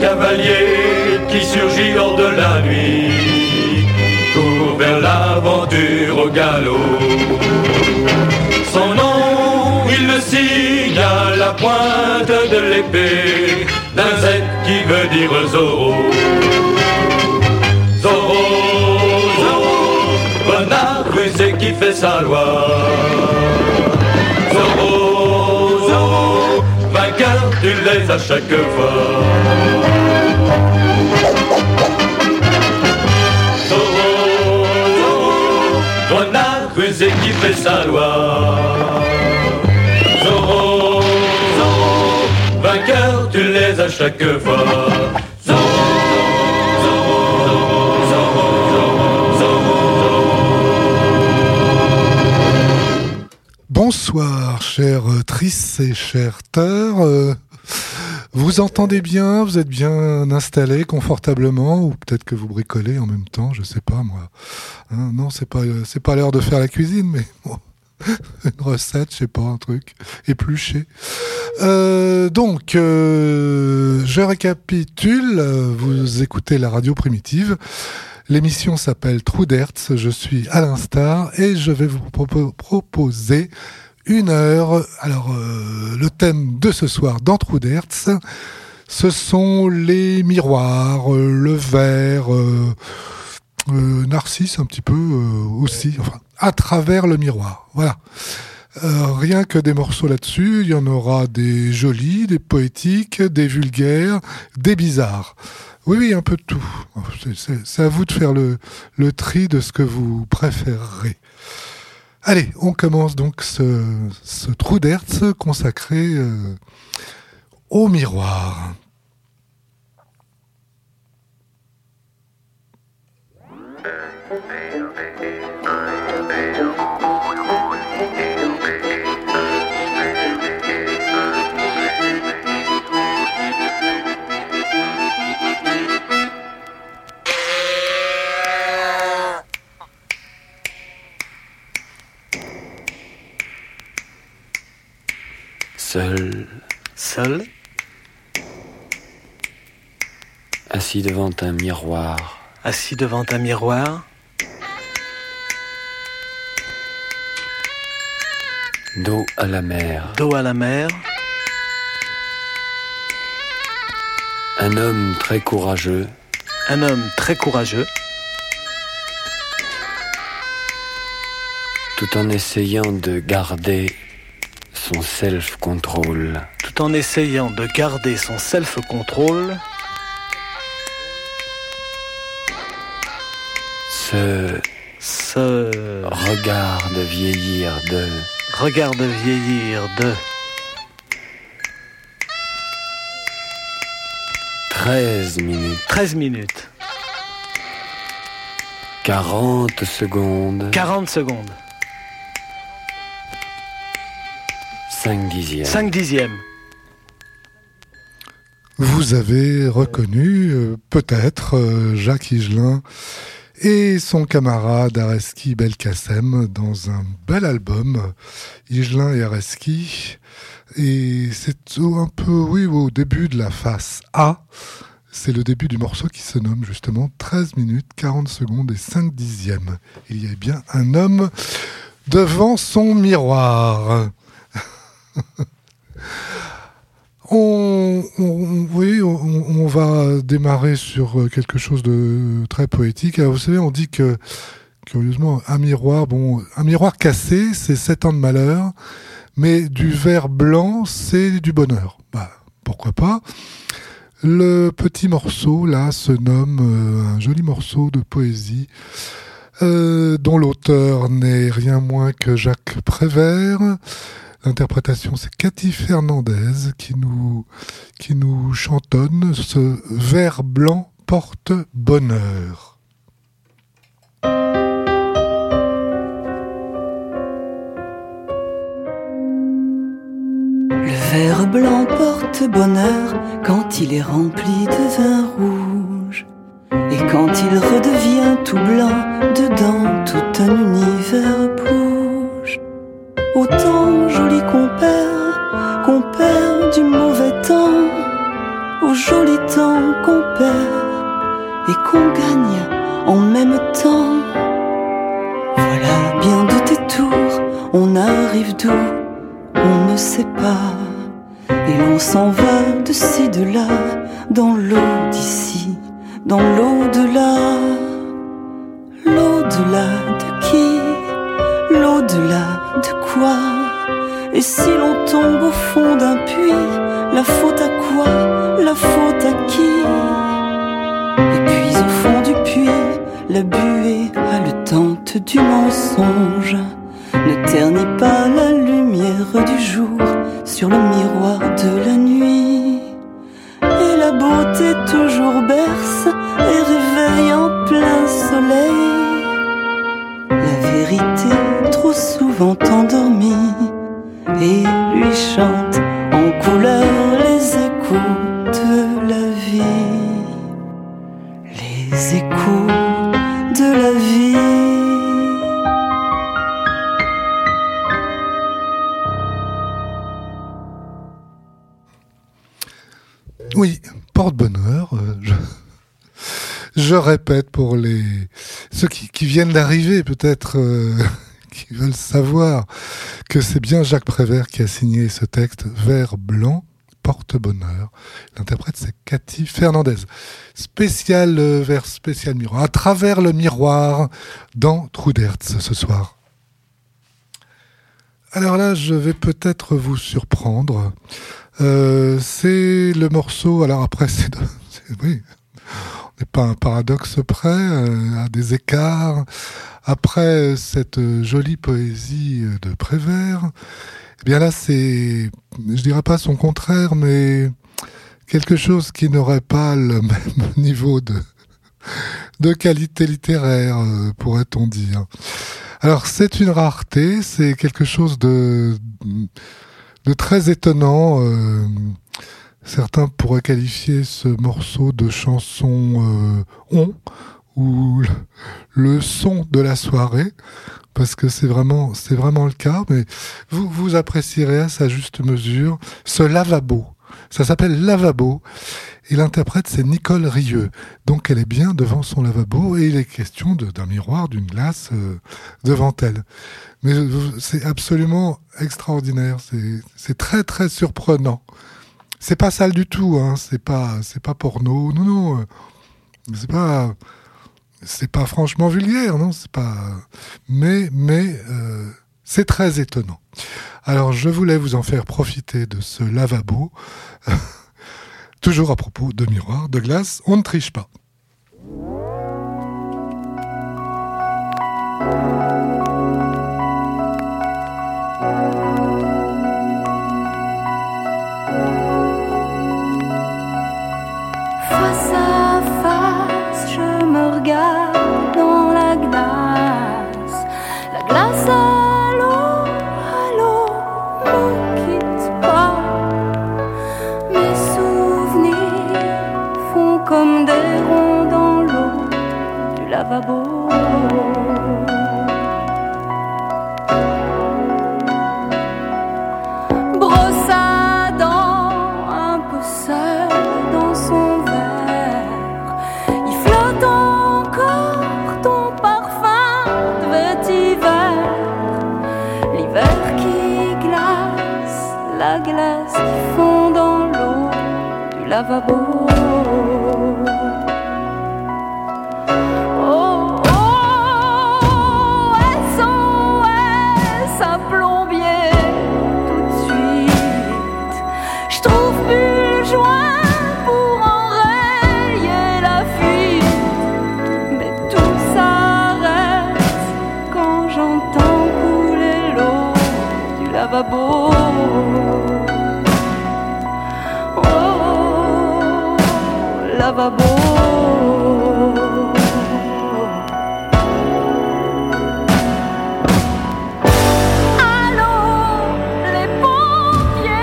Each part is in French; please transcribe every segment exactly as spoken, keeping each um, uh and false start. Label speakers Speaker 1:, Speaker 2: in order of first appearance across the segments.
Speaker 1: cavalier qui surgit hors de la nuit, court vers l'aventure au galop. Son nom, il le signe à la pointe de l'épée d'un Z qui veut dire Zorro. Zorro, Zorro, renard rusé qui fait sa loi. Zorro, Zorro, vainqueur, tu l'es à chaque fois. Zorro, Zorro, renard rusé qui fait sa loi. Zorro, Zorro, vainqueur, tu l'es à chaque fois. Zorro, Zorro, Zorro, Zorro, Zorro.
Speaker 2: Bonsoir, chers Triss et chers Teurs. Euh, vous entendez bien, vous êtes bien installés confortablement, ou peut-être que vous bricolez en même temps, je sais pas moi. Hein, non, c'est pas c'est pas l'heure de faire la cuisine, mais bon, une recette, je sais pas, un truc épluché. Euh, donc, euh, je récapitule. Vous écoutez la radio primitive. L'émission s'appelle Trou d'Hertz. Je suis Alain Star et je vais vous propo- proposer une heure. Alors, euh, le thème de ce soir dans Trou d'Hertz, ce sont les miroirs, euh, le verre, euh, euh, Narcisse un petit peu euh, aussi, enfin, à travers le miroir. Voilà. Euh, rien que des morceaux là-dessus. Il y en aura des jolis, des poétiques, des vulgaires, des bizarres. Oui, oui, un peu de tout. C'est, c'est, c'est à vous de faire le, le tri de ce que vous préférerez. Allez, on commence donc ce, ce trou d'Hertz consacré euh, au miroir.
Speaker 3: Seul,
Speaker 4: Seul,
Speaker 3: assis devant un miroir,
Speaker 4: assis devant un miroir,
Speaker 3: dos à la mer,
Speaker 4: dos à la mer,
Speaker 3: un homme très courageux,
Speaker 4: un homme très courageux,
Speaker 3: tout en essayant de garder son self-control.
Speaker 4: tout en essayant de garder son self-control,
Speaker 3: Se
Speaker 4: se
Speaker 3: regarde vieillir de
Speaker 4: regarde vieillir de
Speaker 3: treize minutes,
Speaker 4: treize minutes,
Speaker 3: quarante secondes,
Speaker 4: quarante secondes,
Speaker 3: cinq dixièmes.
Speaker 4: cinq dixièmes.
Speaker 2: Vous avez reconnu euh, peut-être euh, Jacques Higelin et son camarade Areski Belkacem dans un bel album, Higelin et Areski. Et c'est un peu, oui, au début de la face A. C'est le début du morceau qui se nomme justement treize minutes, quarante secondes et cinq dixièmes. Il y a bien un homme devant son miroir. On, on, oui, on, on va démarrer sur quelque chose de très poétique. Alors, vous savez, on dit que, curieusement, un miroir, bon, un miroir cassé, c'est sept ans de malheur, mais du verre blanc, c'est du bonheur. Bah, pourquoi pas. Le petit morceau, là, se nomme euh, un joli morceau de poésie, euh, dont l'auteur n'est rien moins que Jacques Prévert. L'interprétation, c'est Cathy Fernandez qui nous, qui nous chantonne ce verre blanc porte bonheur.
Speaker 5: Le verre blanc porte bonheur quand il est rempli de vin rouge. Et quand il redevient tout blanc, dedans tout un univers bouge. Autant joli compère, compère du mauvais temps, au joli temps ne sait pas. Et l'on s'en va de ci, de là, dans l'eau d'ici, dans l'au-delà. L'au-delà de qui? L'au-delà de quoi? Et si l'on tombe au fond d'un puits, la faute à quoi? La faute à qui? Et puis au fond du puits, la buée haletante du mensonge ne ternit pas la lumière du jour sur le miroir de la nuit. Et la beauté toujours berce et réveille en plein soleil la vérité trop souvent endormie, et lui chante en couleur les échos de la vie, les échos de la vie.
Speaker 2: Oui, porte-bonheur. Euh, je... je répète pour les ceux qui, qui viennent d'arriver, peut-être euh, qui veulent savoir que c'est bien Jacques Prévert qui a signé ce texte, Vers blanc, porte-bonheur. L'interprète, c'est Cathy Fernandez. Spécial euh, vers spécial miroir, à travers le miroir dans Trou d'Hertz ce soir. Alors là, je vais peut-être vous surprendre. Euh, c'est le morceau, alors après, c'est, de, c'est oui, on n'est pas un paradoxe près, euh, à des écarts. Après cette jolie poésie de Prévert, eh bien là, c'est, je dirais pas son contraire, mais quelque chose qui n'aurait pas le même niveau de, de qualité littéraire, euh, pourrait-on dire. Alors, c'est une rareté, c'est quelque chose de, de très étonnant. Euh, certains pourraient qualifier ce morceau de chanson euh, on, ou le, le son de la soirée, parce que c'est vraiment, c'est vraiment le cas, mais vous, vous apprécierez à sa juste mesure ce lavabo. Ça s'appelle Lavabo, et l'interprète, c'est Nicole Rieu. Donc elle est bien devant son lavabo, et il est question de, d'un miroir, d'une glace euh, devant elle. Mais c'est absolument extraordinaire, c'est, c'est très très surprenant. C'est pas sale du tout, hein, c'est pas, c'est pas porno, non, non, euh, c'est pas, c'est pas franchement vulgaire, non, c'est pas, mais, mais, euh, c'est très étonnant. Alors, je voulais vous en faire profiter de ce lavabo. Toujours à propos de miroir, de glace, on ne triche pas.
Speaker 6: Face à face, je me regarde dans la glace. La glace à l'eau, à l'eau, me quitte pas. Mes souvenirs font comme des ronds dans l'eau du lavabo. Brosse à dents, un peu seul dans son verre. Il flotte encore ton parfum de vétiver. L'hiver qui glace, la glace qui fond dans l'eau du lavabo. Oh, oh, S O S à plombier tout de suite. Je trouve plus le joint pour enrayer la fuite. Mais tout s'arrête quand j'entends couler l'eau du lavabo. Oh, lavabo. Allô, les pompiers,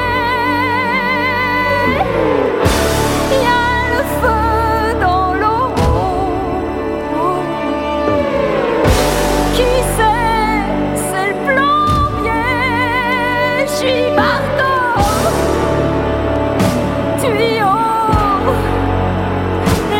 Speaker 6: y a le feu dans l'eau. Qui c'est? C'est le plombier. Je suis marteau, tuyau.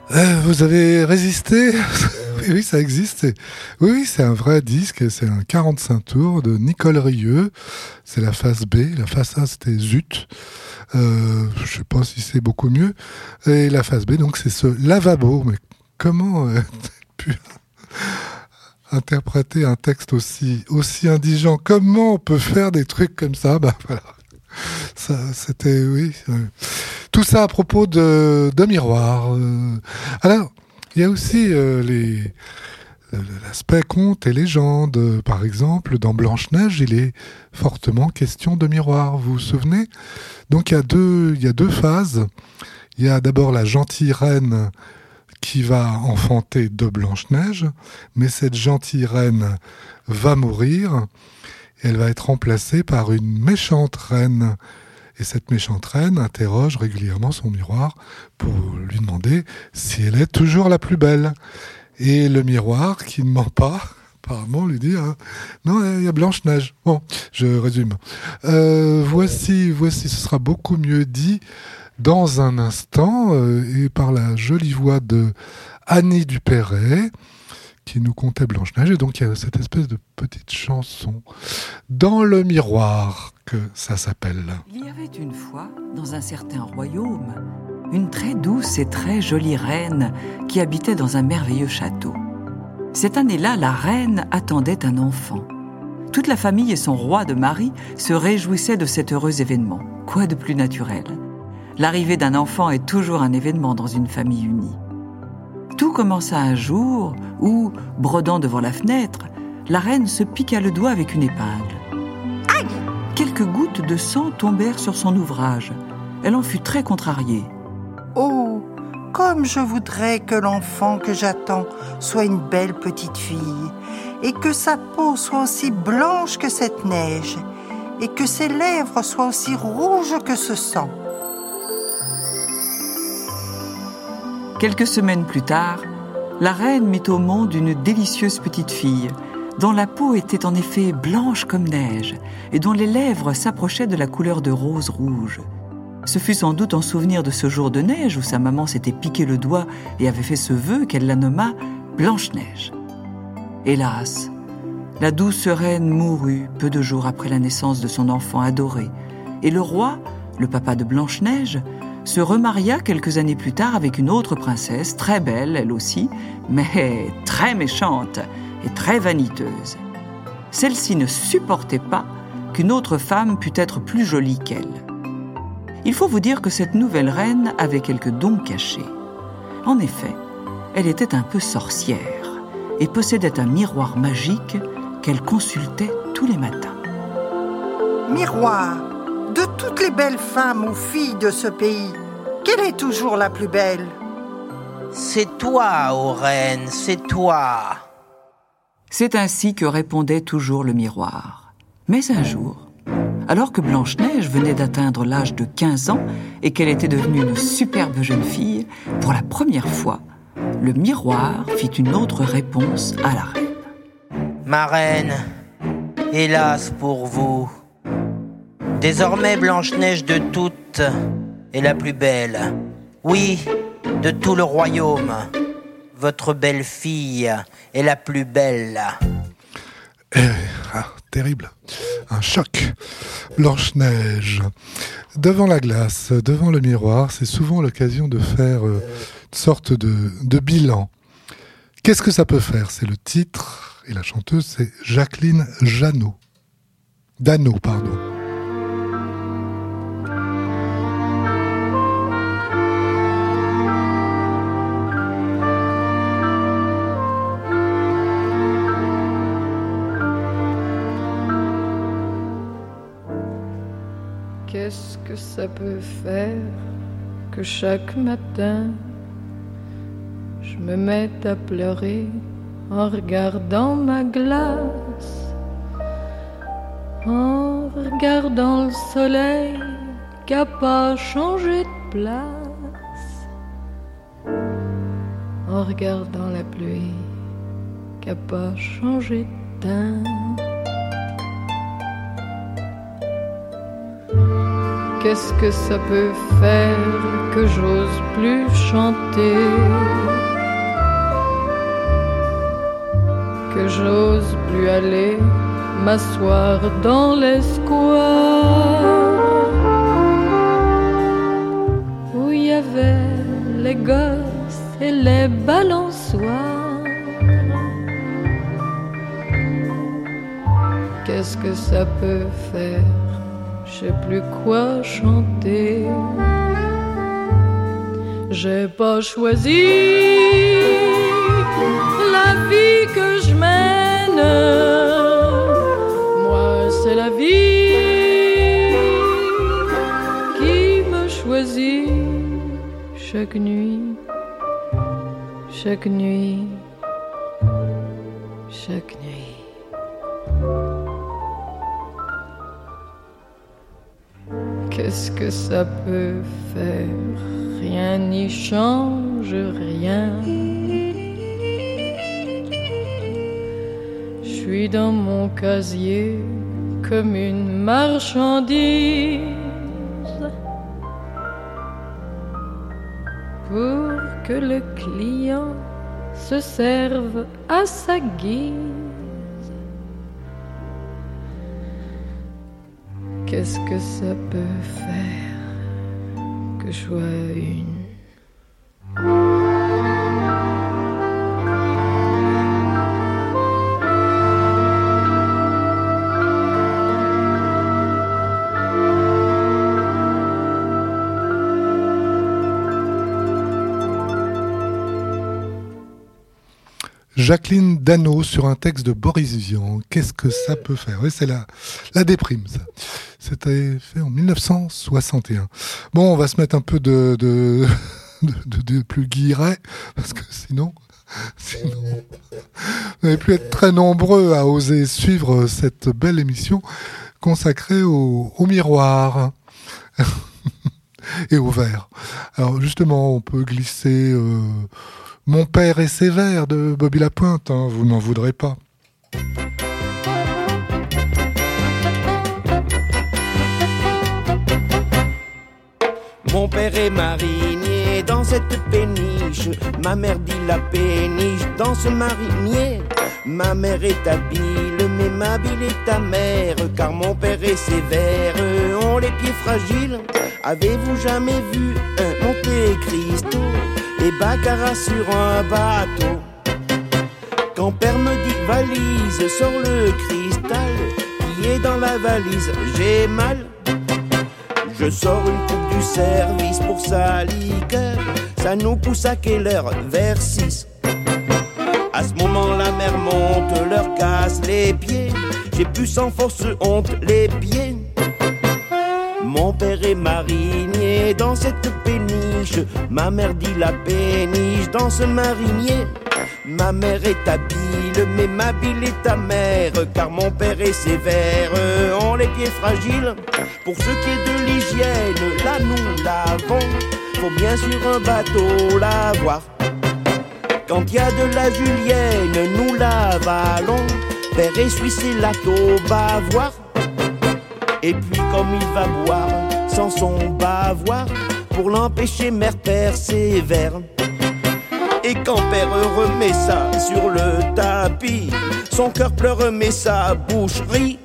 Speaker 2: Euh, vous avez résisté? Oui, oui, ça existe. C'est... Oui, oui, c'est un vrai disque. C'est un quarante-cinq tours de Nicole Rieu. C'est la face B. La face A, c'était Zut. Euh, je sais pas si c'est beaucoup mieux. Et la face B, donc, c'est ce lavabo. Mais comment euh, pu interpréter un texte aussi, aussi indigent? Comment on peut faire des trucs comme ça? Bah, voilà. Ça, c'était, oui. Euh, tout ça à propos de, de miroir. Euh, alors, il y a aussi euh, les, l'aspect conte et légende. Par exemple, dans Blanche-Neige, il est fortement question de miroir. Vous vous souvenez? Donc, il y a deux, il y a deux phases. Il y a d'abord la gentille reine qui va enfanter de Blanche-Neige, mais cette gentille reine va mourir. Elle va être remplacée par une méchante reine. Et cette méchante reine interroge régulièrement son miroir pour lui demander si elle est toujours la plus belle. Et le miroir, qui ne ment pas, apparemment lui dit hein, « Non, il y a Blanche-Neige. » Bon, je résume. Euh, voici, voici, ce sera beaucoup mieux dit dans un instant, euh, et par la jolie voix de Annie Dupéret, qui nous contait Blanche-Neige. Et donc, il y a cette espèce de petite chanson dans le miroir, que ça s'appelle.
Speaker 5: Il y avait une fois, dans un certain royaume, une très douce et très jolie reine qui habitait dans un merveilleux château. Cette année-là, la reine attendait un enfant. Toute la famille et son roi de mari se réjouissaient de cet heureux événement. Quoi de plus naturel? L'arrivée d'un enfant est toujours un événement dans une famille unie. Tout commença un jour où, brodant devant la fenêtre, la reine se piqua le doigt avec une épingle. Aïe! Quelques gouttes de sang tombèrent sur son ouvrage. Elle en fut très contrariée.
Speaker 7: Oh, comme je voudrais que l'enfant que j'attends soit une belle petite fille, et que sa peau soit aussi blanche que cette neige, et que ses lèvres soient aussi rouges que ce sang.
Speaker 5: Quelques semaines plus tard, la reine mit au monde une délicieuse petite fille, dont la peau était en effet blanche comme neige et dont les lèvres s'approchaient de la couleur de rose rouge. Ce fut sans doute en souvenir de ce jour de neige où sa maman s'était piqué le doigt et avait fait ce vœu qu'elle la nomma Blanche-Neige. Hélas, la douce reine mourut peu de jours après la naissance de son enfant adoré, et le roi, le papa de Blanche-Neige, se remaria quelques années plus tard avec une autre princesse, très belle elle aussi, mais très méchante et très vaniteuse. Celle-ci ne supportait pas qu'une autre femme pût être plus jolie qu'elle. Il faut vous dire que cette nouvelle reine avait quelques dons cachés. En effet, elle était un peu sorcière et possédait un miroir magique qu'elle consultait tous les matins.
Speaker 7: Miroir, de toutes les belles femmes ou filles de ce pays, quelle est toujours la plus belle?
Speaker 8: C'est toi, ô reine, c'est toi.
Speaker 5: C'est ainsi que répondait toujours le miroir. Mais un jour, alors que Blanche-Neige venait d'atteindre l'âge de quinze ans et qu'elle était devenue une superbe jeune fille, pour la première fois, le miroir fit une autre réponse à la reine.
Speaker 8: Ma reine, hélas pour vous, désormais Blanche-Neige de toutes est la plus belle. Oui, de tout le royaume. Votre belle-fille est la plus belle.
Speaker 2: Eh, ah, terrible. Un choc. Blanche-Neige. Devant la glace, devant le miroir, c'est souvent l'occasion de faire euh, une sorte de, de bilan. Qu'est-ce que ça peut faire? C'est le titre, et la chanteuse, c'est Jacqueline Jeannot. Dano, pardon.
Speaker 9: Qu'est-ce que ça peut faire que chaque matin je me mette à pleurer en regardant ma glace, en regardant le soleil qui n'a pas changé de place, en regardant la pluie qui n'a pas changé de teint. Qu'est-ce que ça peut faire que j'ose plus chanter, que j'ose plus aller m'asseoir dans les squares où il y avait les gosses et les balançoires. Qu'est-ce que ça peut faire? Je sais plus quoi chanter. J'ai pas choisi la vie que je mène. Moi, c'est la vie qui me choisit chaque nuit, chaque nuit, chaque nuit. Qu'est-ce que ça peut faire? Rien n'y change, rien. Je suis dans mon casier comme une marchandise pour que le client se serve à sa guise. Qu'est-ce que ça peut faire que je sois une?
Speaker 2: Jacqueline Dano sur un texte de Boris Vian. Qu'est-ce que ça peut faire? Oui, c'est la, la déprime, ça. C'était fait en mille neuf cent soixante et un. Bon, on va se mettre un peu de, de, de, de, de plus guilleret, parce que sinon, sinon, vous n'allez plus être très nombreux à oser suivre cette belle émission consacrée au, au miroir et au verre. Alors, justement, on peut glisser... Euh, Mon père est sévère de Bobby Lapointe, hein, vous n'en voudrez pas.
Speaker 10: Mon père est marinier dans cette péniche, ma mère dit la péniche dans ce marinier. Ma mère est habile, mais ma bile est amère, car mon père est sévère, ont les pieds fragiles. Avez-vous jamais vu un Monte Cristo et baccarat sur un bateau? Quand père me dit valise, sors le cristal qui est dans la valise, j'ai mal. Je sors une coupe du service pour sa liqueur, ça nous pousse à quelle heure? Vers six. À ce moment la mer monte, leur casse les pieds, j'ai pu sans force honte les pieds. Mon père est marinier dans cette péniche, ma mère dit la péniche dans ce marinier. Ma mère est habile, mais ma bile est amère, car mon père est sévère, ont les pieds fragiles. Pour ce qui est de l'hygiène, là nous lavons, faut bien sur un bateau l'avoir. Quand il y a de la julienne, nous l'avalons, père essuie ses lattes bavoir. Et puis comme il va boire sans son bavoir, pour l'empêcher mère persévère. Et quand père remet ça sur le tapis, son cœur pleure mais sa bouche rit.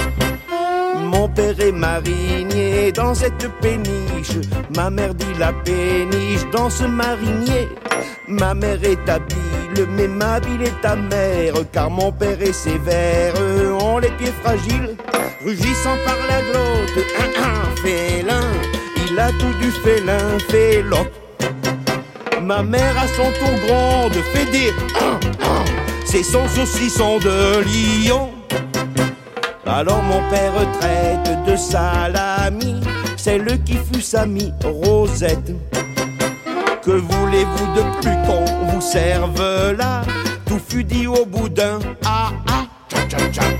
Speaker 10: Mon père est marinier dans cette péniche, ma mère dit la péniche dans ce marinier. Ma mère est habile, mais ma bile est amère, car mon père est sévère, ont les pieds fragiles. Rugissant par la glotte, un, un félin, il a tout du félin, félope. Ma mère à son tour gronde, fait dire un, un, c'est son saucisson de lion. Alors mon père traite de salami celle qui fut sa amie Rosette. Que voulez-vous de plus qu'on vous serve là? Tout fut dit au bout d'un ah ah, tcha tcha tcha.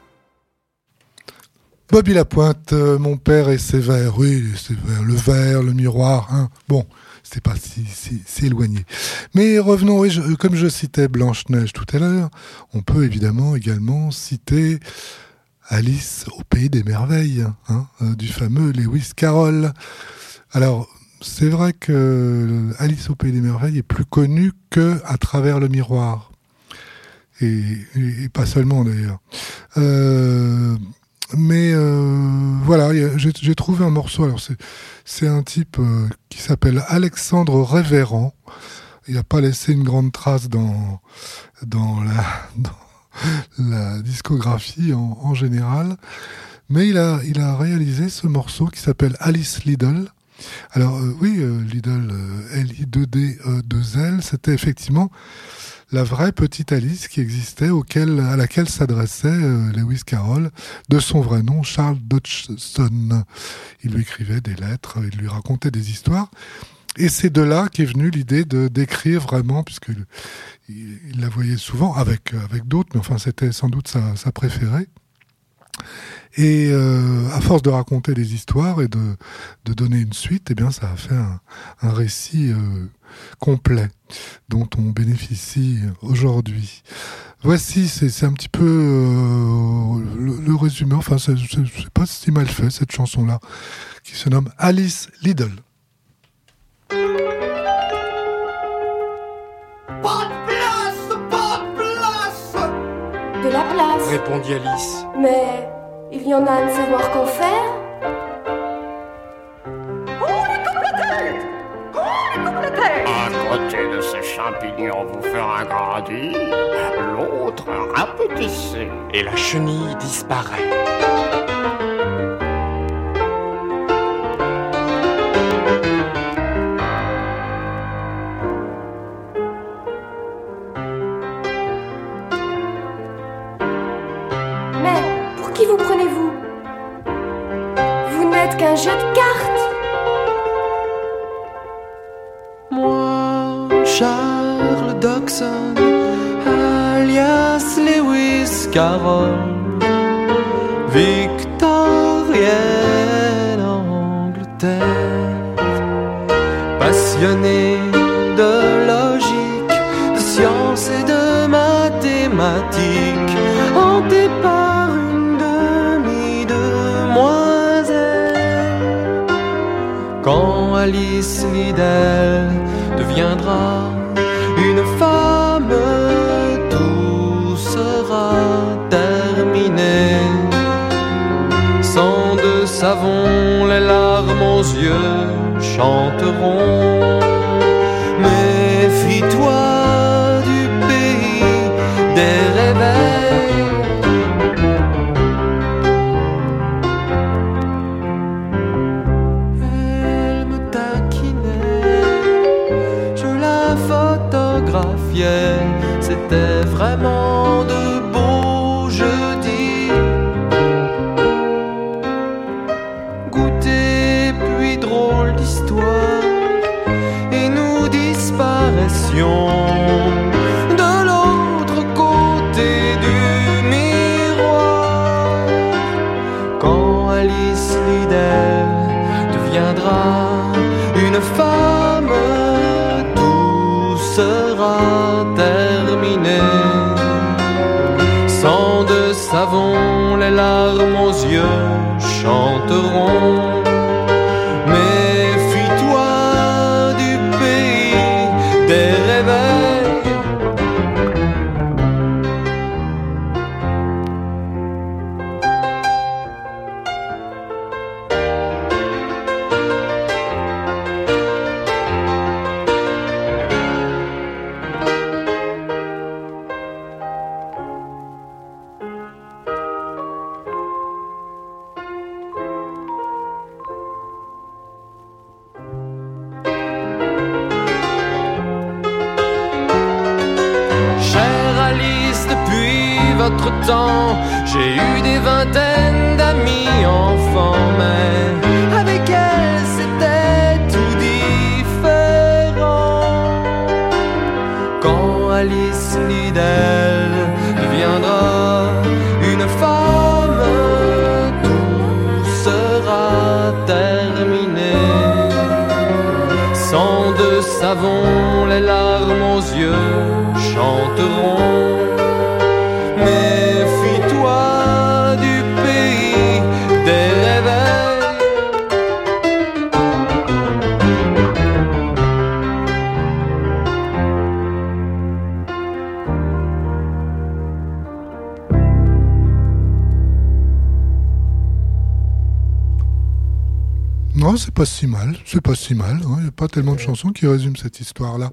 Speaker 2: Bobby Lapointe, euh, mon père est sévère, oui, sévère, le verre, le miroir, hein. Bon, c'est pas si, si, si éloigné. Mais revenons, oui, je, comme je citais Blanche-Neige tout à l'heure, on peut évidemment également citer Alice au pays des merveilles, hein, euh, du fameux Lewis Carroll. Alors, c'est vrai que Alice au pays des merveilles est plus connue que À travers le miroir. Et, et, et pas seulement d'ailleurs. Euh, mais euh, voilà, j'ai, j'ai trouvé un morceau. Alors c'est, c'est un type euh, qui s'appelle Alexandre Révérend. Il n'a pas laissé une grande trace dans, dans, la, dans la discographie en, en général. Mais il a, il a réalisé ce morceau qui s'appelle Alice Liddell. Alors euh, oui, euh, Liddell, euh, L I deux D E deux L, c'était effectivement la vraie petite Alice qui existait, auquel, à laquelle s'adressait euh, Lewis Carroll, de son vrai nom, Charles Dodgson. Il lui écrivait des lettres, il lui racontait des histoires. Et c'est de là qu'est venue l'idée de d'écrire vraiment, puisque il, il la voyait souvent avec avec d'autres, mais enfin c'était sans doute sa, sa préférée. Et euh, à force de raconter des histoires et de de donner une suite, eh bien ça a fait un, un récit euh, complet dont on bénéficie aujourd'hui. Voici, c'est c'est un petit peu euh, le, le résumé. Enfin, c'est, c'est, c'est pas si mal fait cette chanson-là, qui se nomme Alice Liddell.
Speaker 11: Pas de place, pas de place.
Speaker 12: De la place,
Speaker 11: répondit Alice.
Speaker 12: Mais il y en a à ne savoir qu'en faire.
Speaker 11: Oh, les compléter. Oh, les compléter.
Speaker 13: À côté de ces champignons, vous faire un grandi, l'autre rapetissez.
Speaker 11: Et la chenille disparaît.
Speaker 12: Qui vous prenez-vous? Vous n'êtes qu'un jeu de cartes.
Speaker 14: Moi, Charles Dodgson, alias Lewis Carroll, victorienne en Angleterre, passionné de logique, de sciences et de mathématiques, hanté par quand Alice Liddell deviendra une femme, tout sera terminé. Sans de savon, les larmes aux yeux chanteront. Méfie-toi du pays des réveils. C'était vraiment de beaux jeudis. Goûter puis drôle d'histoire, et nous disparaissions de l'autre côté du miroir. Quand Alice Liddell deviendra une femme, tout sera terminé. Sans de savon, les larmes aux yeux chanteront. Méfie-toi du pays des réveils. Votre temps, j'ai eu des vingtaines d'amis enfants, mais avec elle c'était tout différent. Quand Alice Liddell deviendra une femme, tout sera terminé. Sans de savon, les larmes aux yeux chanteront. Méfie-toi du pays
Speaker 2: Oh, c'est pas si mal, c'est pas si mal. Il n'y a pas tellement de chansons qui résument cette histoire-là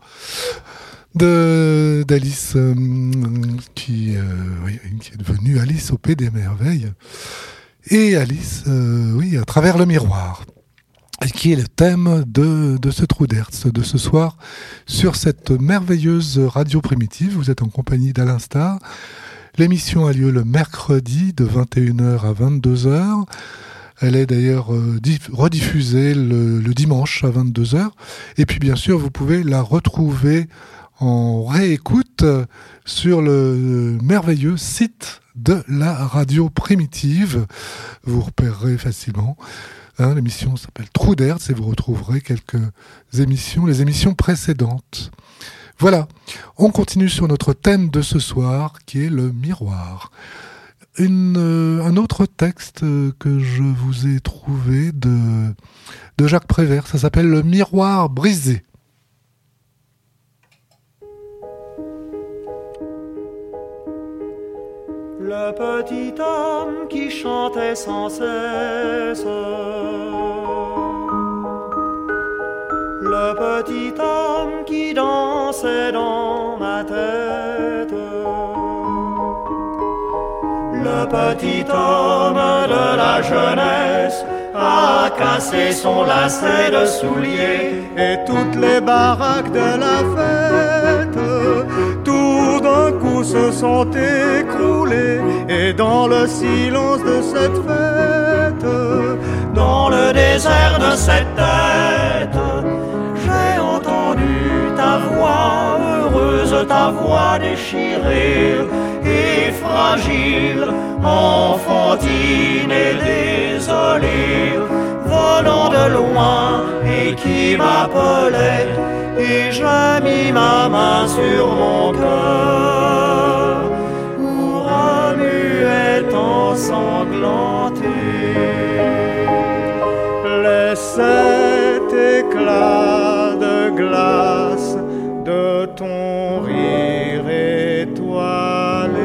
Speaker 2: de d'Alice euh, qui, euh, oui, qui est devenue Alice au Pays des Merveilles. Et Alice, euh, oui, à travers le miroir. Et qui est le thème de, de ce Trou d'Herz de ce soir sur cette merveilleuse radio primitive. Vous êtes en compagnie d'Alain Starr. L'émission a lieu le mercredi de vingt et une heures à vingt-deux heures. Elle est d'ailleurs euh, diff- rediffusée le, le dimanche à vingt-deux heures. Et puis bien sûr, vous pouvez la retrouver en réécoute sur le merveilleux site de la radio primitive. Vous repérerez facilement. Hein, l'émission s'appelle Trou d'Herz et vous retrouverez quelques émissions, les émissions précédentes. Voilà, on continue sur notre thème de ce soir qui est le miroir. Une, euh, un autre texte que je vous ai trouvé de, de Jacques Prévert, ça s'appelle Le miroir brisé.
Speaker 15: Le petit homme qui chantait sans cesse, le petit homme qui dansait dans ma tête, le petit homme de la jeunesse a cassé son lacet de soulier et toutes les baraques de la fête tout d'un coup se sont écroulées. Et dans le silence de cette fête, dans le désert de cette tête, j'ai entendu ta voix heureuse, ta voix déchirée et fragile, enfantine et désolée, volant de loin et qui m'appelait. Et j'ai mis ma main sur mon cœur pour remuer ensanglanté. Laisse cet éclat de glace de ton rire étoilé.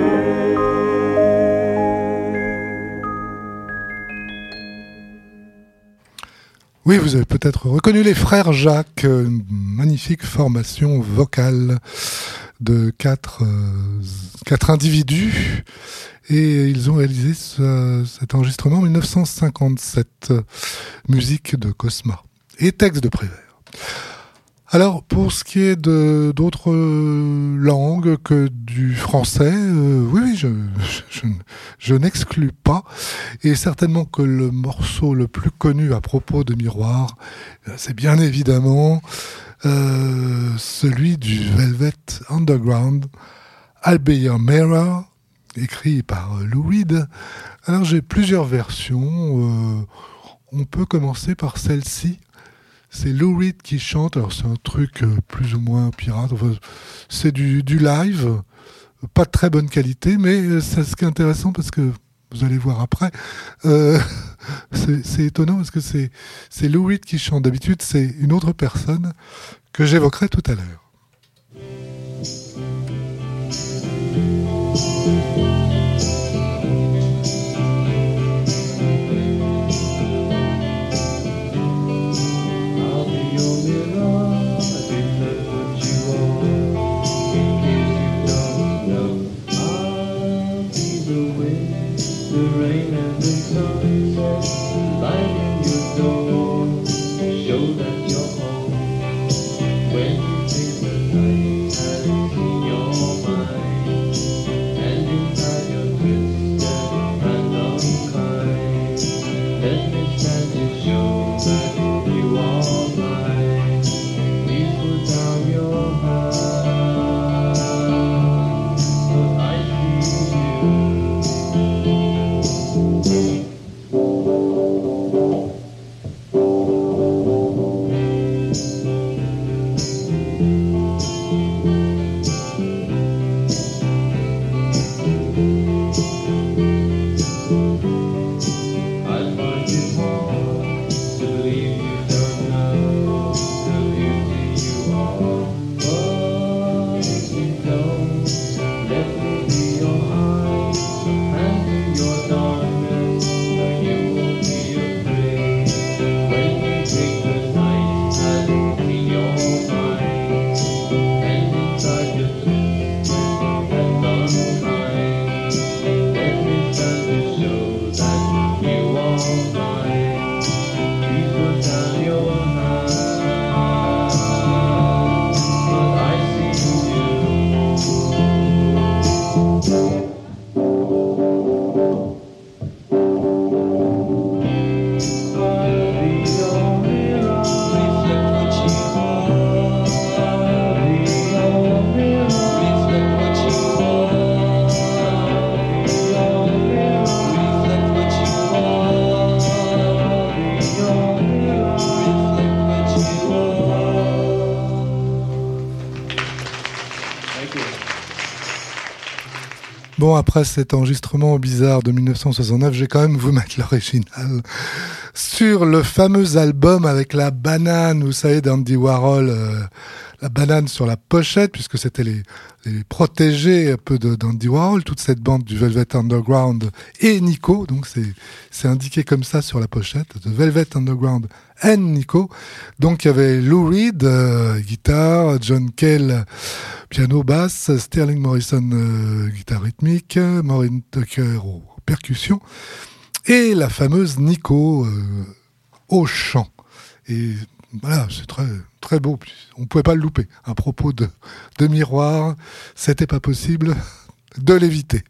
Speaker 2: Oui, vous avez peut-être reconnu les frères Jacques, une magnifique formation vocale de quatre, euh, quatre individus. Et ils ont réalisé ce, cet enregistrement en dix-neuf cent cinquante-sept, musique de Cosma et texte de Prévert. Alors, pour ce qui est de, d'autres langues que du français, euh, oui, oui, je, je, je n'exclus pas. Et certainement que le morceau le plus connu à propos de Miroir, c'est bien évidemment euh, celui du Velvet Underground, I'll Be Your Mirror, écrit par Lou Reed. Alors, j'ai plusieurs versions. Euh, on peut commencer par celle-ci. C'est Lou Reed qui chante, alors c'est un truc euh, plus ou moins pirate, enfin, c'est du, du live, pas de très bonne qualité, mais euh, c'est ce qui est intéressant parce que, vous allez voir après, euh, c'est, c'est étonnant parce que c'est, c'est Lou Reed qui chante. D'habitude, c'est une autre personne que j'évoquerai tout à l'heure. Bon, après cet enregistrement bizarre de dix-neuf cent soixante-neuf, je vais quand même vous mettre l'original sur le fameux album avec la banane, vous savez, d'Andy Warhol, euh, la banane sur la pochette, puisque c'était les, les protégés un peu de, d'Andy Warhol, toute cette bande du Velvet Underground et Nico, donc c'est, c'est indiqué comme ça sur la pochette, The Velvet Underground and Nico. Donc il y avait Lou Reed, euh, guitare, John Cale, piano, basse, Sterling Morrison, euh, guitare rythmique, Maureen Tucker aux percussions, et la fameuse Nico euh, au chant. Et voilà, c'est très très beau. On pouvait pas le louper. À propos de, de miroir, c'était pas possible de l'éviter.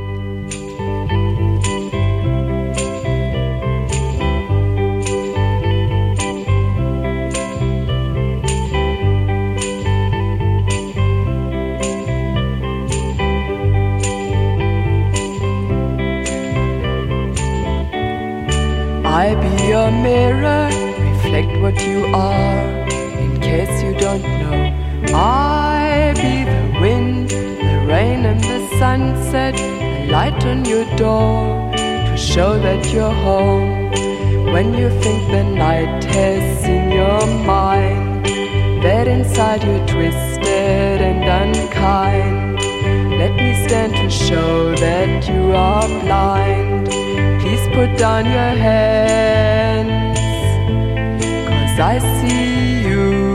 Speaker 16: I be your mirror, reflect what you are, in case you don't know. I be the wind, the rain and the sunset, a light on your door, to show that you're home. When you think the night has in your mind, that inside you're twisted and unkind. Let me stand to show that you are blind. Please put down your hands, 'cause I see you.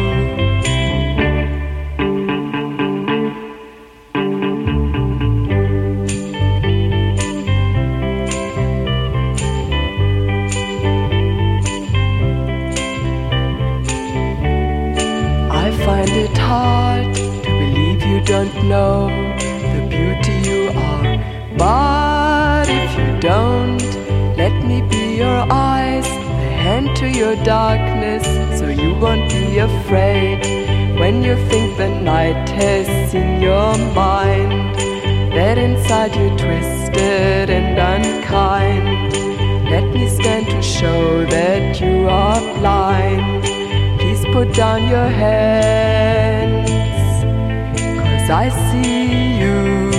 Speaker 16: I find it hard to believe you don't know the beauty you are, but if you don't, let me be your eyes, a hand to your darkness, so you won't be afraid. When you think the night has in your mind, that inside you're twisted and unkind. Let me stand to show that you are blind. Please put down your hands, 'cause I see you.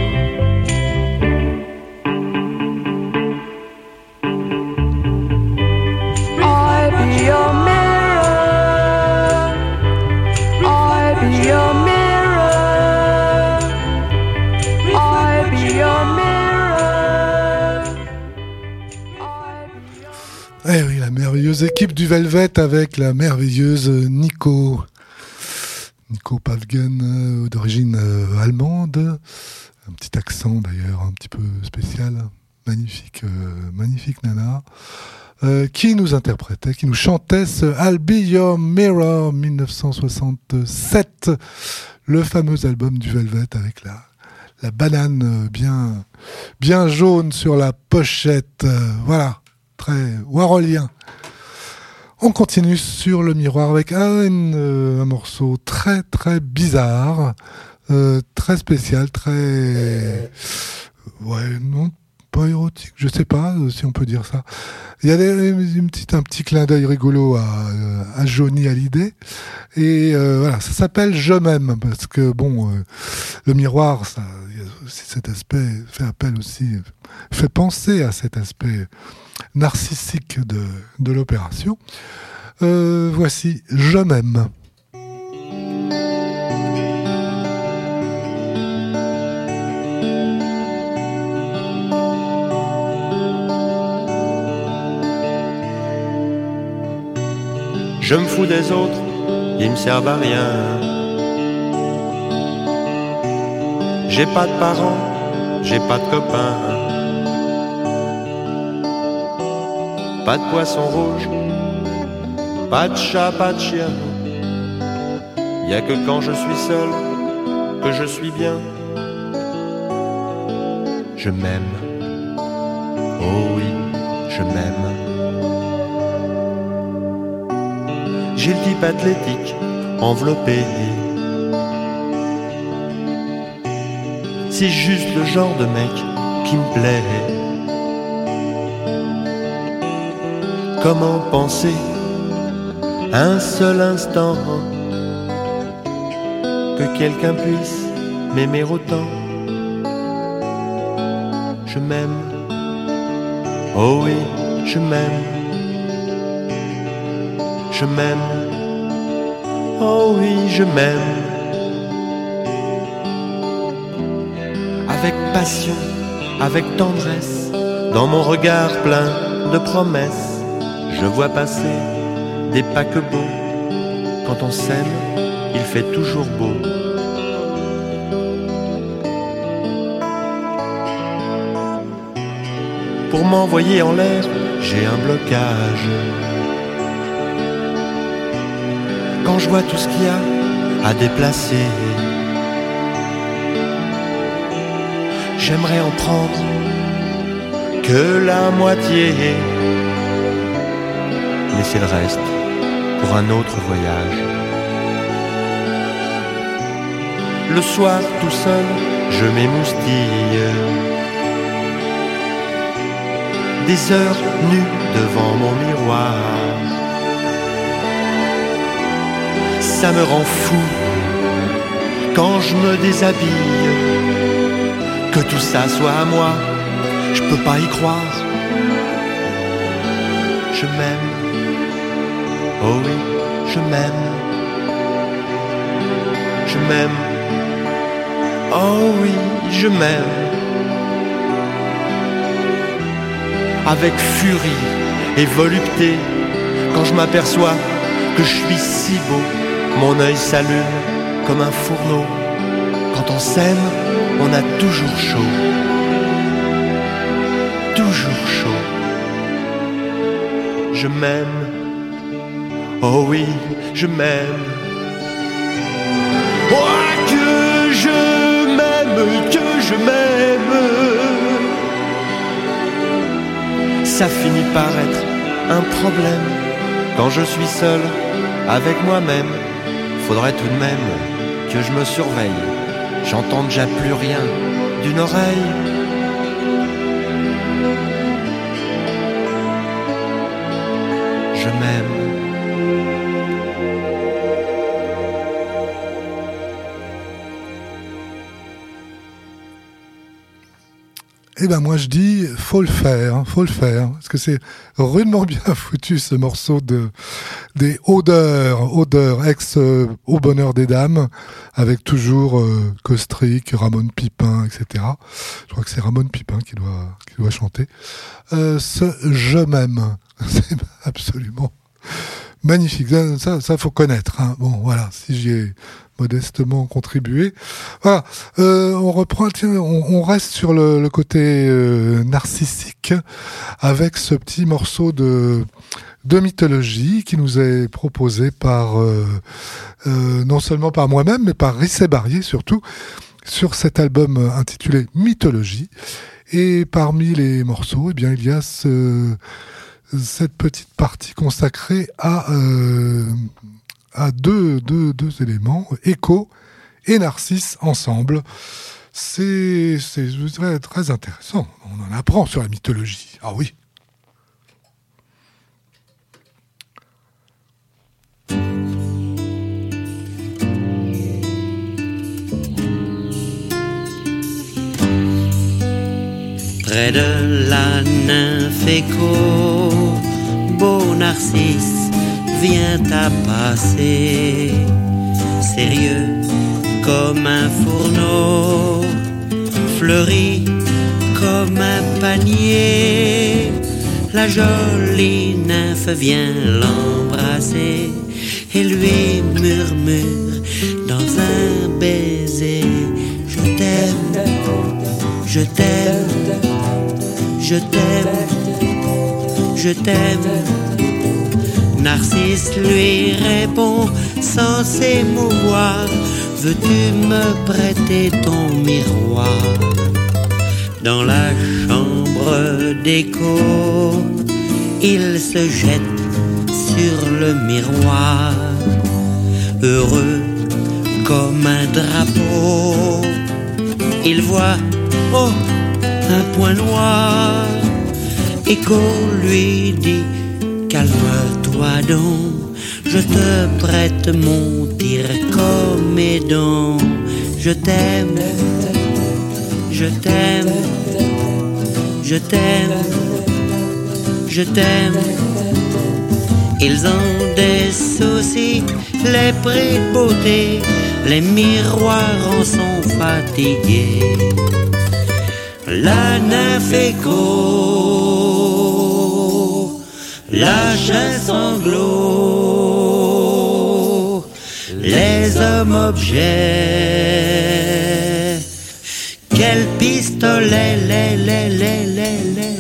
Speaker 16: Your mirror, I be your mirror, I be your mirror.
Speaker 2: Eh oui, la merveilleuse équipe du Velvet avec la merveilleuse Nico. Nico Pavgen, euh, d'origine euh, allemande. Un petit accent d'ailleurs, un petit peu spécial. Magnifique, euh, magnifique nana. Euh, qui nous interprétait, qui nous chantait ce I'll Be Your Mirror dix-neuf cent soixante-sept, le fameux album du Velvet avec la, la banane bien, bien jaune sur la pochette. Euh, voilà, très warholien. On continue sur le miroir avec un, euh, un morceau très très bizarre, euh, très spécial, très... Ouais, non, pas érotique, je sais pas si on peut dire ça. Il y a des, une petite, un petit clin d'œil rigolo à, à Johnny Hallyday. Et euh, voilà, ça s'appelle Je m'aime, parce que bon, euh, le miroir, ça, il y a aussi cet aspect, fait appel aussi, fait penser à cet aspect narcissique de, de l'opération. Euh, voici Je m'aime.
Speaker 17: Je me fous des autres, ils me servent à rien. J'ai pas de parents, j'ai pas de copains. Pas de poisson rouge, pas de chat, pas de chien. Y'a que quand je suis seul que je suis bien. Je m'aime, oh oui, je m'aime. J'ai le type athlétique, enveloppé. C'est juste le genre de mec qui me plaît. Comment penser un seul instant que quelqu'un puisse m'aimer autant? je m'aime. Oh oui, je m'aime. Je m'aime. Oh oui, je m'aime. Avec passion, avec tendresse, dans mon regard plein de promesses, je vois passer des paquebots. Quand on s'aime, il fait toujours beau. Pour m'envoyer en l'air, j'ai un blocage. Quand je vois tout ce qu'il y a à déplacer, j'aimerais en prendre que la moitié, laisser le reste pour un autre voyage. Le soir, tout seul, je m'émoustille. Des heures nues devant mon miroir. Ça me rend fou quand je me déshabille. Que tout ça soit à moi, je peux pas y croire. Je m'aime. Oh oui, je m'aime. Je m'aime. Oh oui, je m'aime. Avec furie et volupté, quand je m'aperçois que je suis si beau, mon œil s'allume comme un fourneau. Quand on s'aime, on a toujours chaud. Toujours chaud. Je m'aime. Oh oui, je m'aime. Oh, que je m'aime, que je m'aime. Ça finit par être un problème. Quand je suis seul avec moi-même, faudrait tout de même que je me surveille. J'entends déjà plus rien d'une oreille. Je m'aime.
Speaker 2: Eh ben moi je dis, faut le faire, faut le faire, parce que c'est rudement bien foutu ce morceau de des Odeurs, Odeurs, ex euh, Au Bonheur des Dames, avec toujours euh, Kostrik, Ramon Pipin, et cetera. Je crois que c'est Ramon Pipin qui doit qui doit chanter. Euh, ce Je m'aime, c'est absolument magnifique. Ça, ça, ça faut connaître. Hein. Bon, voilà, si j'y ai modestement contribué. Voilà, euh, on reprend, tiens, on, on reste sur le, le côté euh, narcissique avec ce petit morceau de de mythologie qui nous est proposé par euh, euh, non seulement par moi-même, mais par Rissé Barrier surtout sur cet album intitulé Mythologie. Et parmi les morceaux, eh bien, il y a ce cette petite partie consacrée à euh, à deux, deux, deux éléments, Écho et Narcisse ensemble. C'est, c'est très, très intéressant. On en apprend sur la mythologie. Ah oui.
Speaker 18: Près de la nymphe Écho, beau Narcisse vient à passer, sérieux comme un fourneau, fleuri comme un panier. La jolie nymphe vient l'embrasser et lui murmure dans un baiser: je t'aime, je t'aime, je t'aime, je t'aime. Narcisse lui répond sans s'émouvoir: veux-tu me prêter ton miroir? Dans la chambre d'Écho, il se jette sur le miroir, heureux comme un drapeau. Il voit, oh, un point noir. Écho lui dit: calme-toi donc, je te prête mon tir-comédon. Je t'aime, je t'aime, je t'aime, je t'aime. Ils ont des soucis, les prix de beauté, les miroirs en sont fatigués. La nymphe écho, la chaise sanglot, les hommes objets. Quel pistolet, les, les, les, les, les.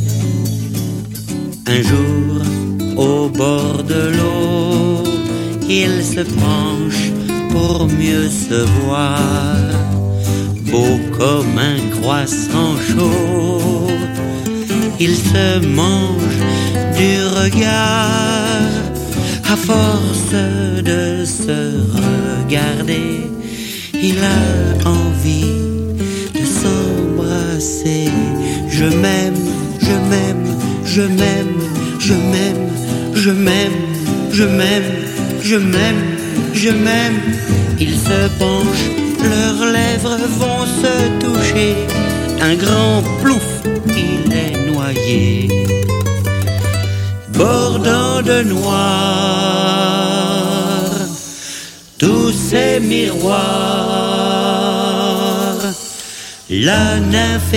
Speaker 18: Un jour, au bord de l'eau, il se penche pour mieux se voir. Beau comme un croissant chaud, il se mange du regard. À force de se regarder, il a envie de s'embrasser. Je m'aime, je m'aime, je m'aime, je m'aime, je m'aime, je m'aime, je m'aime, je m'aime. Ils se penchent, leurs lèvres vont se toucher. Un grand plouf, il est noyé. Bordant de noir tous ces miroirs, la nymphe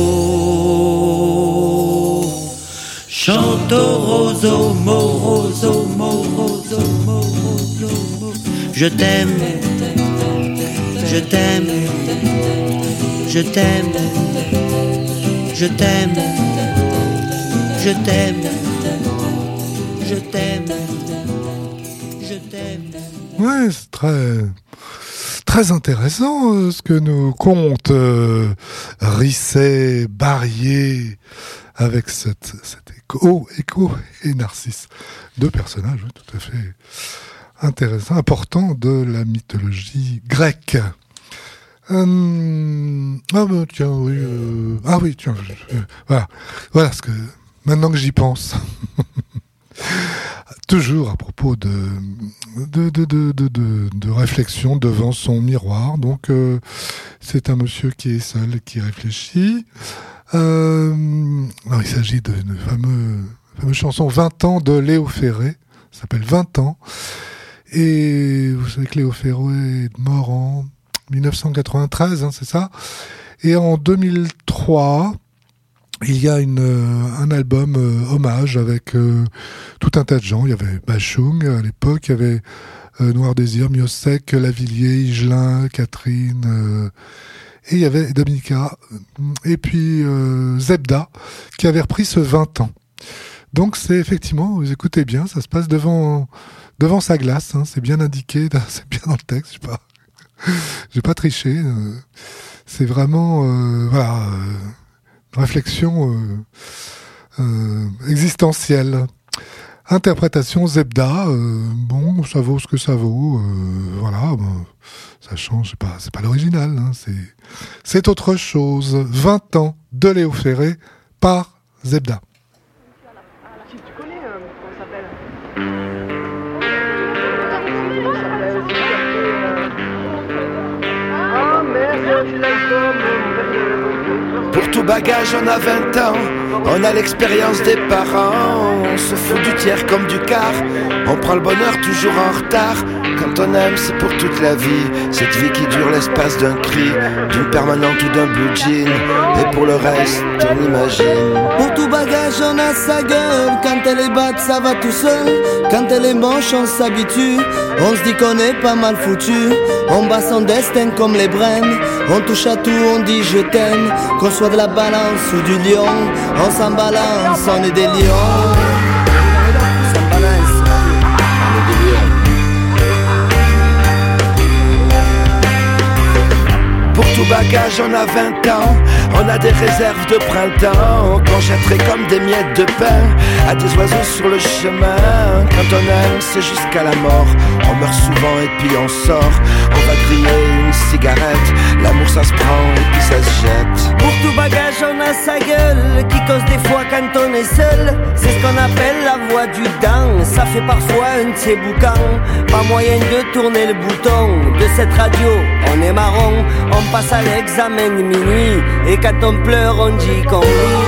Speaker 18: écho chante au roseau, mo, roseau, mo, roseau, mo, roseau, mo. Je t'aime, je t'aime, je t'aime, je t'aime, je t'aime, je t'aime, je t'aime.
Speaker 2: Ouais, c'est très, très intéressant euh, ce que nous conte euh, Risset, Barrier, avec cette, cette écho, écho et Narcisse. Deux personnages, oui, tout à fait intéressants, importants de la mythologie grecque. Euh, ah ben tiens, oui. Euh, ah oui, tiens. Euh, voilà, voilà ce que maintenant que j'y pense. Toujours à propos de de de de de, de, de réflexion devant son miroir. Donc euh, c'est un monsieur qui est seul et qui réfléchit. Euh, alors il s'agit de une fameuse fameuse chanson vingt ans de Léo Ferré. Ça s'appelle vingt ans. Et vous savez que Léo Ferré est mort en dix-neuf cent quatre-vingt-treize, hein, c'est ça. Et en deux mille trois, il y a une, euh, un album euh, hommage avec euh, tout un tas de gens. Il y avait Bachung à l'époque, il y avait euh, Noir Désir, Miossec, Lavillier, Higelin, Catherine, euh, et il y avait Dominica, et puis euh, Zebda, qui avait repris ce vingt ans. Donc c'est effectivement, vous écoutez bien, ça se passe devant, devant sa glace, hein, c'est bien indiqué, c'est bien dans le texte, je sais pas. J'ai pas triché. Euh, c'est vraiment euh, voilà, euh, réflexion euh, euh, existentielle. Interprétation Zebda. Euh, bon, ça vaut ce que ça vaut. Euh, voilà, bon, ça change. C'est pas, c'est pas l'original. Hein, c'est, c'est autre chose. vingt ans de Léo Ferré par Zebda.
Speaker 12: Tu connais euh, comment ça s'appelle?
Speaker 19: Pour tout bagage on a vingt ans, on a l'expérience des parents. On se fout du tiers comme du quart, on prend le bonheur toujours en retard. Quand on aime c'est pour toute la vie, cette vie qui dure l'espace d'un cri, d'une permanente ou d'un blue jean. Et pour le reste on imagine.
Speaker 20: Pour tout bagage on a sa gueule, quand elle est batte ça va tout seul. Quand elle est moche on s'habitue, on se dit qu'on est pas mal foutu. On bat son destin comme les brèmes, on touche à tout, on dit je t'aime. Qu'on soit de la balance ou du lion, on s'en balance, on est des lions. On s'en balance, on est des lions.
Speaker 19: Pour tout bagage on a vingt ans, on a des réserves de printemps qu'on jetterait comme des miettes de pain à des oiseaux sur le chemin. Quand on aime c'est jusqu'à la mort, on meurt souvent et puis on sort. On va griller une cigarette. L'amour ça se prend et puis ça se jette.
Speaker 20: Pour tout bagage on a sa gueule qui cause des fois quand on est seul. C'est ce qu'on appelle la voix du dent. Ça fait parfois un de ces boucans. Pas moyen de tourner le bouton de cette radio, on est marron. On passe à l'examen de minuit. Et quand on pleure on dit qu'on rit.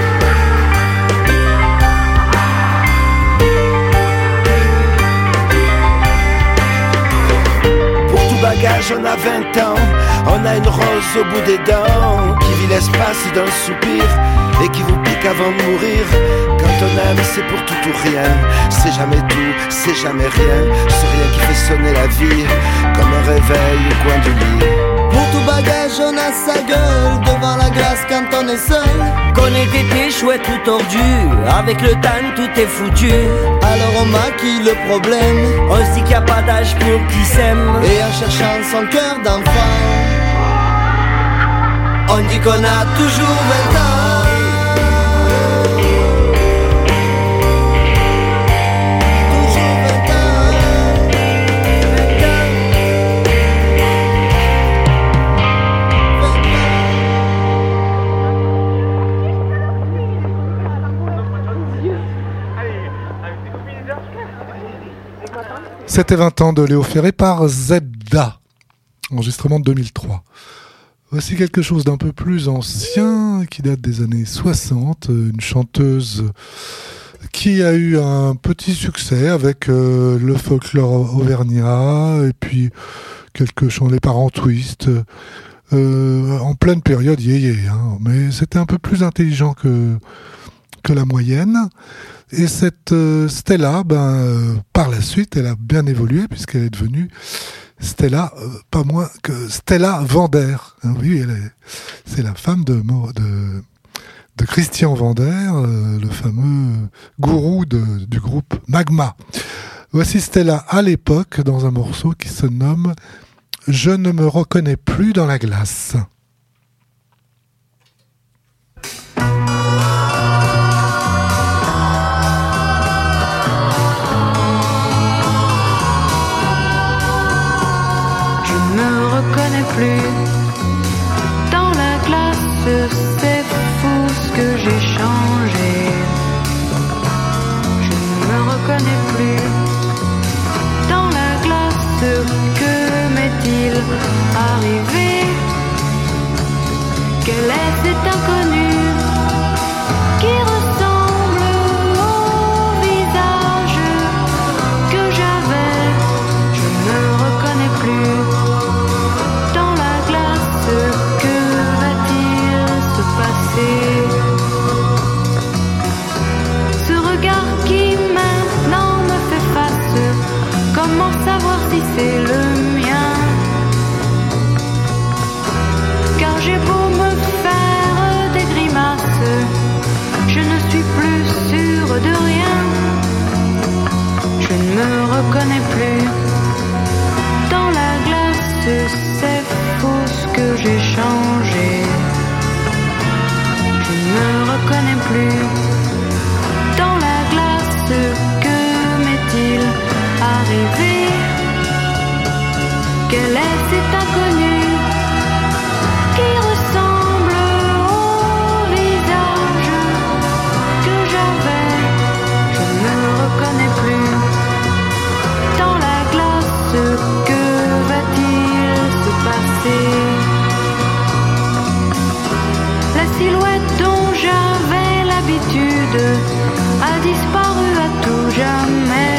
Speaker 19: Bagage, on a vingt ans, on a une rose au bout des dents qui vit l'espace d'un soupir et qui vous pique avant de mourir. Quand on aime, c'est pour tout ou rien. C'est jamais tout, c'est jamais rien. C'est rien qui fait sonner la vie comme un réveil au coin du lit.
Speaker 20: Pour tout bagage, on a sa gueule devant la glace quand on est seul. Qu'on ait été chouette ou tordu, avec le temps tout est foutu. Alors on maquille le problème, on se dit qu'il n'y a pas d'âge pour qui s'aime. Et en cherchant son cœur d'enfant, on dit qu'on a toujours vingt ans.
Speaker 2: C'était vingt ans de Léo Ferré par Zebda, enregistrement de deux mille trois. Voici quelque chose d'un peu plus ancien, qui date des années soixante, une chanteuse qui a eu un petit succès avec euh, le folklore auvergnat, et puis quelques chants, les parents twist, euh, en pleine période yéyé, hein, mais c'était un peu plus intelligent que, que la moyenne. Et cette euh, Stella, ben, euh, par la suite, elle a bien évolué puisqu'elle est devenue Stella, euh, pas moins que Stella Vander. Hein, oui, elle est, c'est la femme de, de, de Christian Vander, euh, le fameux gourou de, du groupe Magma. Voici Stella à l'époque dans un morceau qui se nomme « Je ne me reconnais plus dans la glace ».
Speaker 9: Plus dans la glace, c'est fou ce que j'ai changé. Je ne me reconnais plus dans la glace. Que m'est-il arrivé? Quel est cet inconnu qui ressemble au visage que j'avais? Je ne me reconnais plus. Ce regard qui maintenant me fait face, comment savoir si c'est le mien? Car j'ai beau me faire des grimaces, je ne suis plus sûre de rien. Je ne me reconnais plus dans la glace, c'est faux ce que j'ai changé. Je ne me reconnais plus dans la glace. Que m'est-il arrivé? Quel est cet inconnu qui ressemble au visage que j'avais? Je ne me reconnais plus dans la glace. Que va-t-il se passer? La silhouette dont j'avais l'habitude a disparu à tout jamais.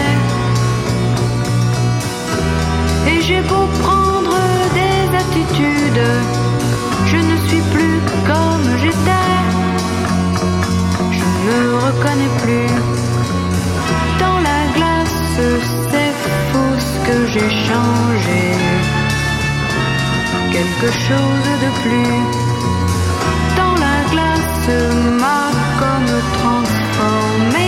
Speaker 9: Et j'ai beau prendre des attitudes, je ne suis plus comme j'étais. Je ne me reconnais plus dans la glace, c'est fou ce que j'ai changé. Quelque chose de plus dans la glace m'a comme transformé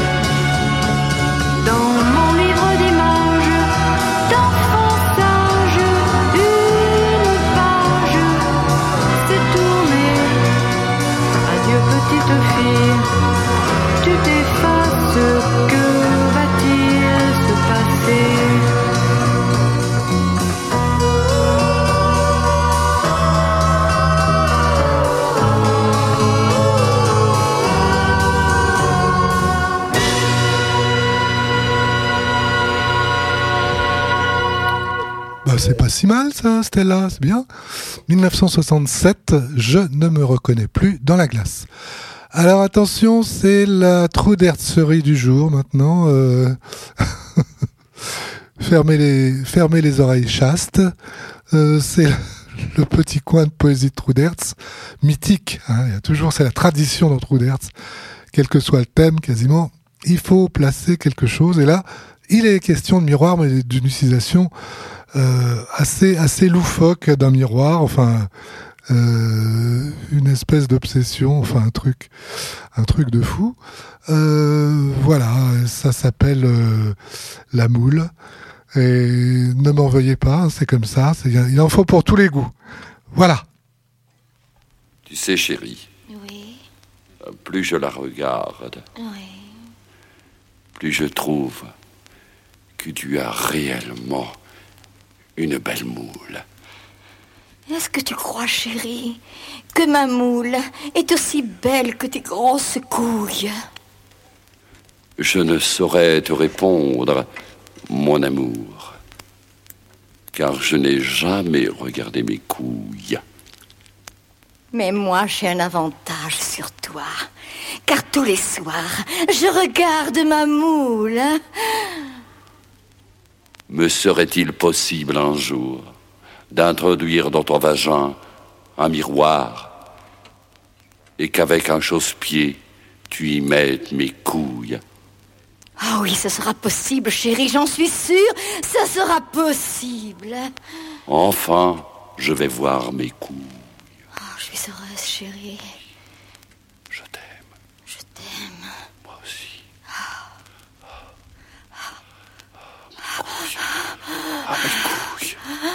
Speaker 9: dans mon livre d'images d'enfantage. Une page s'est tournée. Adieu petite fille, tu t'effaces. Que va-t-il se passer?
Speaker 2: c'est pas si mal ça, Stella, c'est bien. dix-neuf cent soixante-sept, je ne me reconnais plus dans la glace. Alors attention, c'est la Trou-d'Hertzerie du jour maintenant. Euh... fermez, les... fermez les oreilles chastes. Euh, c'est le petit coin de poésie de Trou-d'Hertz, mythique. Hein, il y a toujours, c'est la tradition dans Trou-d'Hertz. Quel que soit le thème, quasiment, il faut placer quelque chose. Et là, il est question de miroir, mais d'une utilisation euh, assez assez loufoque d'un miroir. Enfin, euh, une espèce d'obsession. Enfin, un truc, un truc de fou. Euh, voilà, ça s'appelle euh, la moule. Et ne m'en veuillez pas, c'est comme ça. C'est, il en faut pour tous les goûts. Voilà.
Speaker 21: Tu sais, chérie.
Speaker 6: Oui.
Speaker 21: Plus je la regarde.
Speaker 6: Oui.
Speaker 21: Plus je trouve que tu as réellement une belle moule.
Speaker 6: Est-ce que tu crois, chérie, que ma moule est aussi belle que tes grosses couilles?
Speaker 21: Je ne saurais te répondre, mon amour, car je n'ai jamais regardé mes couilles.
Speaker 6: Mais moi, j'ai un avantage sur toi, car tous les soirs, je regarde ma moule.
Speaker 21: Me serait-il possible un jour d'introduire dans ton vagin un miroir et qu'avec un chausse-pied, tu y mettes mes couilles?
Speaker 6: Ah oui, ce sera possible, chérie, j'en suis sûre, ça sera possible.
Speaker 21: Enfin, je vais voir mes couilles.
Speaker 6: Oh, je suis heureuse, chérie.
Speaker 21: Je t'aime.
Speaker 6: Je t'aime.
Speaker 21: Moi aussi.
Speaker 6: Ah,
Speaker 21: mes couilles.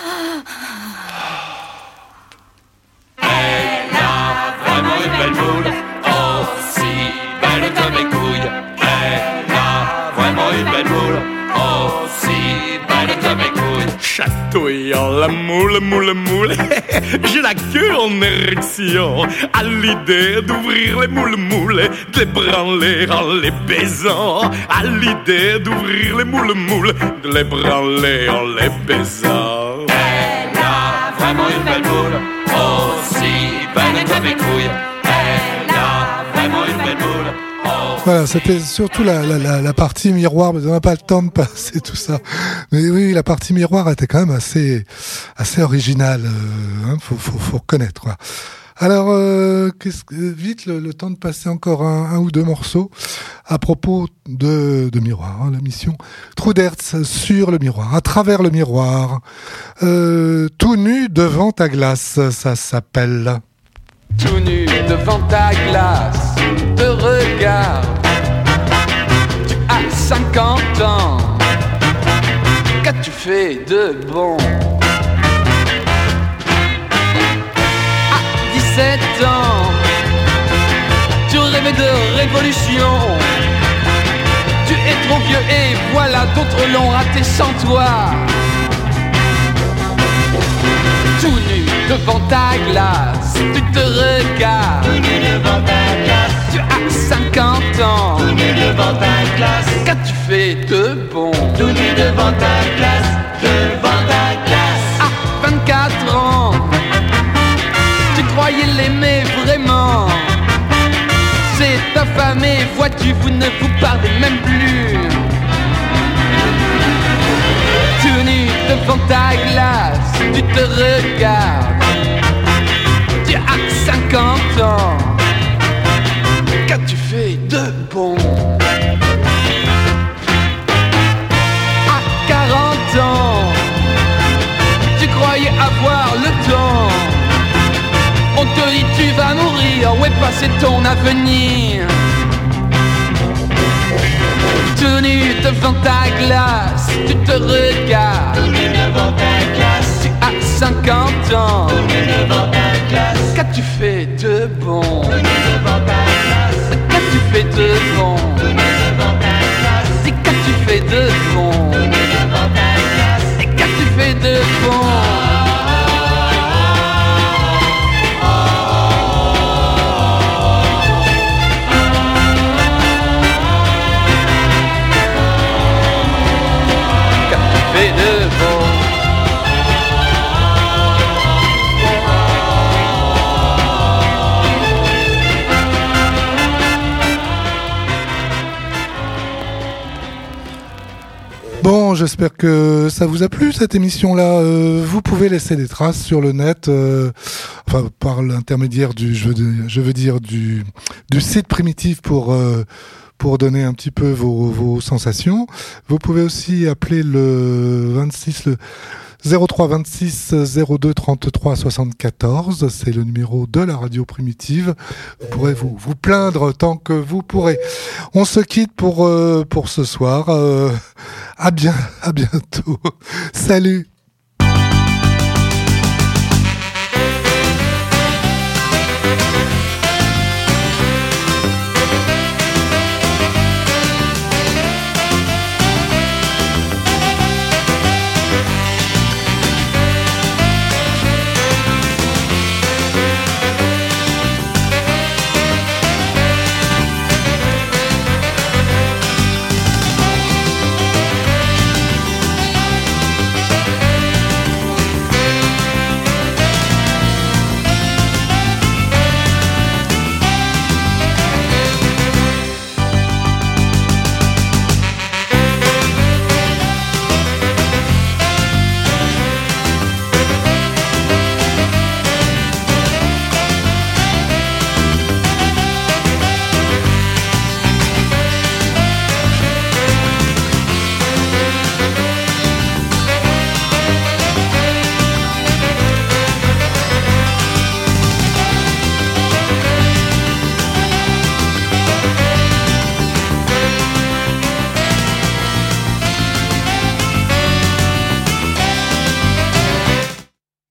Speaker 1: Elle a vraiment une belle moule, aussi belle que mes couilles. Elle a vraiment une belle moule, aussi belle que mes couilles.
Speaker 22: Chatouillant la moule, moule, moule, j'ai la queue en érection à l'idée d'ouvrir les moules, moules, de les branler en les baisant. À l'idée d'ouvrir les moules, moules, de les branler en les baisant.
Speaker 1: Elle a vraiment une belle moule, aussi belle que mes couilles. Elle a vraiment une belle moule.
Speaker 2: Voilà, c'était surtout la, la, la, la partie miroir, mais on n'a pas le temps de passer tout ça. Mais oui, la partie miroir était quand même assez, assez originale, euh, hein, faut, faut, faut reconnaître, quoi. Alors, euh, qu'est-ce que, vite, le, le temps de passer encore un, un ou deux morceaux à propos de, de miroir, hein, la mission Trou-d'Hertz sur le miroir, à travers le miroir, euh, tout nu devant ta glace, ça s'appelle.
Speaker 14: Tout nu devant ta glace, te regarde. Tu as cinquante ans, qu'as-tu fait de bon? À dix-sept ans, tu rêvais de révolution. Tu es trop vieux et voilà, d'autres l'ont raté sans toi. Tout nu devant ta glace, tu te regardes. Tout nu devant ta glace, tu as cinquante ans. Tout nu devant ta glace, qu'as-tu fait de bon? Tout nu devant ta glace, devant ta glace. À vingt-quatre ans, tu croyais l'aimer vraiment. C'est ta femme et vois-tu, vous ne vous parlez même plus. Tout nu devant ta glace, tu te regardes. Tu as cinquante ans, qu'as-tu fait de bon? À quarante ans, tu croyais avoir le temps. On te dit tu vas mourir, où est passé ton avenir? Tout nu devant ta glace, tu te regardes. Tout nu devant ta glace, tu as cinquante ans. Tout nu devant ta glace, qu'as-tu fait de bon? Tout nu devant ta glace, qu'as-tu fait de bon? Tout nu devant ta glace, et qu'as-tu fait de bon? Tout nu devant ta glace, et qu'as-tu fait de bon?
Speaker 2: j'espère que ça vous a plu cette émission-là. Euh, vous pouvez laisser des traces sur le net, euh, enfin par l'intermédiaire du, je veux, je veux dire du, du site Primitif pour euh, pour donner un petit peu vos, vos sensations. Vous pouvez aussi appeler le vingt-six le zéro trois vingt-six zéro deux trente-trois soixante-quatorze, c'est le numéro de la radio Primitive. Vous pourrez vous, vous plaindre tant que vous pourrez. On se quitte pour, euh, pour ce soir. Euh, à bien, à bientôt. Salut!